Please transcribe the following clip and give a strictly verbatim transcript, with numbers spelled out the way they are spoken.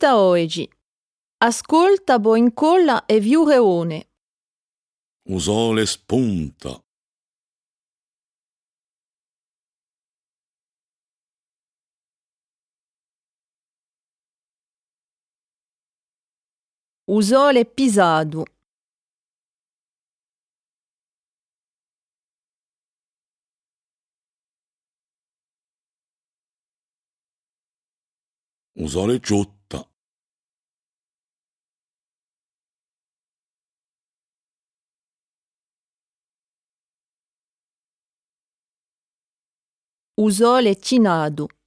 Ascolta oggi. Ascolta bo incolla e viu reone. O sole spunta. O sole pisado. O sole ciotta. O sole tinado.